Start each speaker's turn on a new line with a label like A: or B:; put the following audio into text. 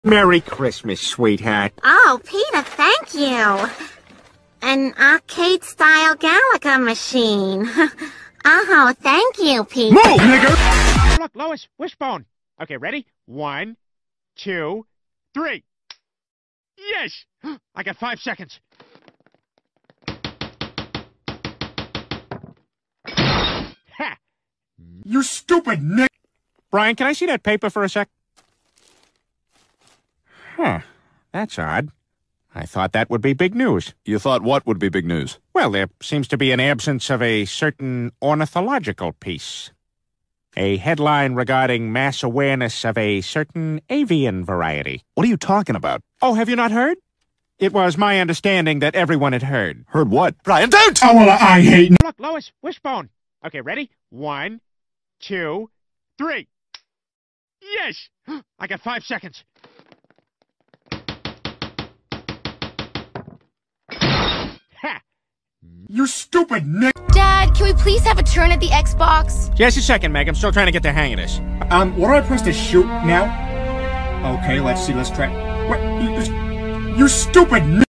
A: Merry Christmas, sweetheart.
B: Oh, Peter, thank you. An arcade-style Galaga machine. Oh, thank you, Peter.
A: Move, nigger!
C: Look, Lois, wishbone. Okay, ready? 1, 2, 3. Yes! I got 5 seconds. Ha!
A: You stupid nigger!
C: Brian, can I see that paper for a sec? Huh. That's odd. I thought that would be big news.
D: You thought what would be big news?
C: Well, there seems to be an absence of a certain ornithological piece. A headline regarding mass awareness of a certain avian variety.
D: What are you talking about?
C: Oh, have you not heard? It was my understanding that everyone had heard.
D: Heard what? Brian, don't!
A: Oh, well, I hate...
C: Look, Lois, wishbone. Okay, ready? 1, 2, 3. Yes! I got 5 seconds. Ha!
A: You stupid nigger!
E: Dad, can we please have a turn at the Xbox?
C: Just a second, Meg. I'm still trying to get the hang of this.
A: What do I press to shoot now? Okay, let's see, let's try... What? You stupid nigger!